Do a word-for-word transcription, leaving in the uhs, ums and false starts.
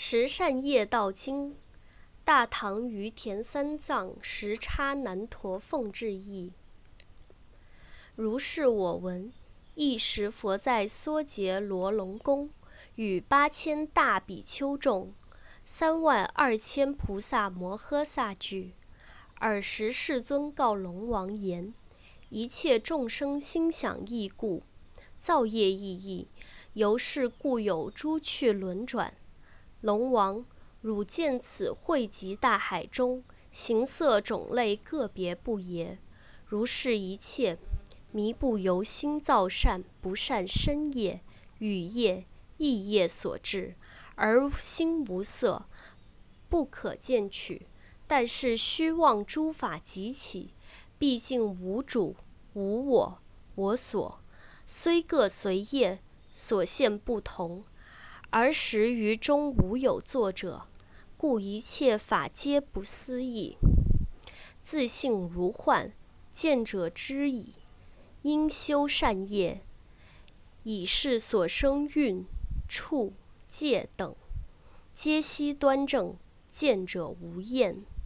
十善业道经，大唐于田三藏时叉难陀奉制译。如是我闻，一时佛在缩结罗龙宫，与八千大比丘众，三万二千菩萨摩诃萨聚。尔时世尊告龙王言：一切众生心想异故，造业异异，由是故有诸趣轮转。龙王，汝见此汇集大海中，形色种类个别不耶？如是一切，弥不由心造善不善身业、语业、意业所致，而心无色，不可见取。但是虚妄诸法集起，毕竟无主、无我、我所，虽各随业，所现不同，而实于中无有作者，故一切法皆不思议。自性如幻，见者知矣。应修善业，以是所生蕴、处、界等，皆悉端正，见者无厌。